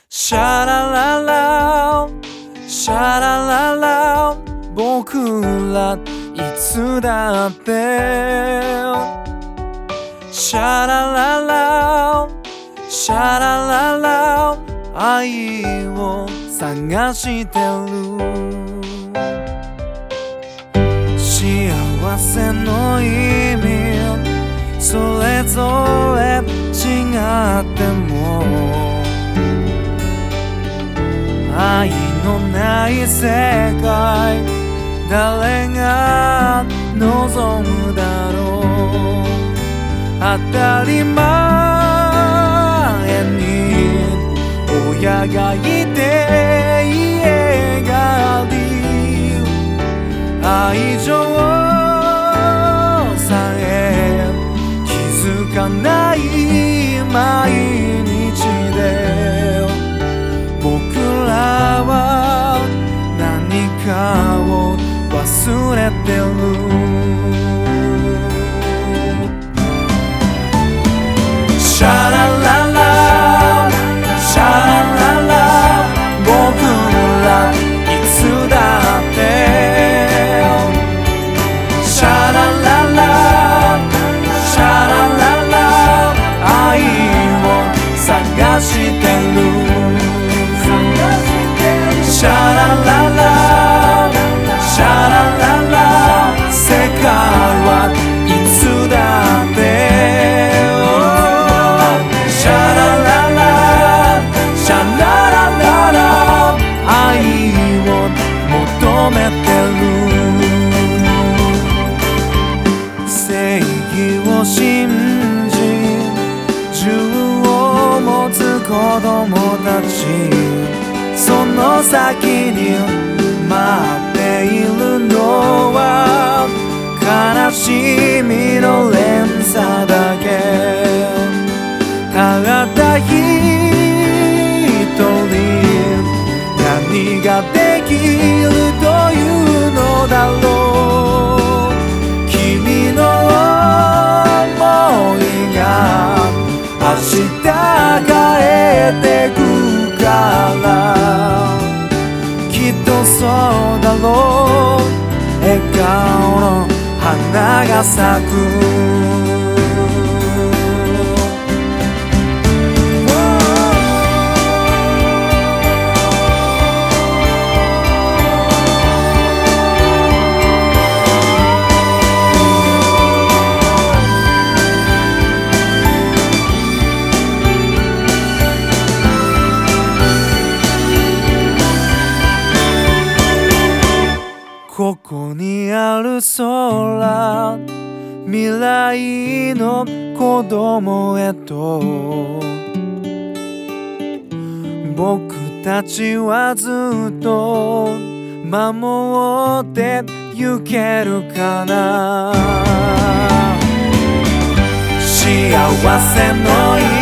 シャラララシャラララ僕らいつだってシャラララシャラララ愛を探してる幸せの意味それぞれ違っても愛のない世界誰が望むだろう当たり前に親がいて家があり愛情さえ気づかない毎日で僕らは何かを忘れてるシャラララシャラララ僕らいつだってシャラララシャラララ愛を探してるシャラララシャラララ世界はいつだってシャラララシャララララ愛を求めてる正義を信じ銃を持つ子供たちその先に待っているのは悲しみの連鎖だけただ一人何ができるというのだろう君の想いが明日変えてくからきっとそうだろう笑顔の花が咲くここにある空未来の子供へと僕たちはずっと守ってゆけるかな幸せの